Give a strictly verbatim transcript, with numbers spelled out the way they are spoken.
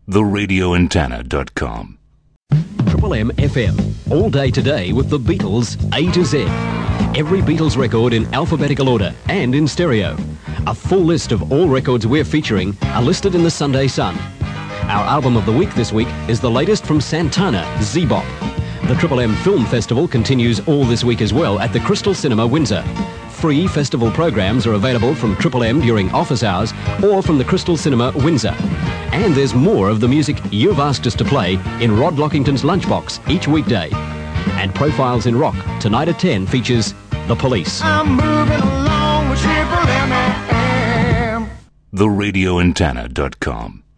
the radio antenna dot com. Triple M F M, all day today with the Beatles A to Z. Every Beatles record in alphabetical order and in stereo. A full list of all records we're featuring are listed in the Sunday Sun. Our album of the week this week is the latest from Santana, Z-Bop. The Triple M Film Festival continues all this week as well at the Crystal Cinema, Windsor. Free festival programs are available from Triple M during office hours or from the Crystal Cinema, Windsor. And there's more of the music you've asked us to play in Rod Lockington's Lunchbox each weekday. And Profiles in Rock, tonight at ten, features The Police. I'm moving along with Triple M. the radio antenna dot com.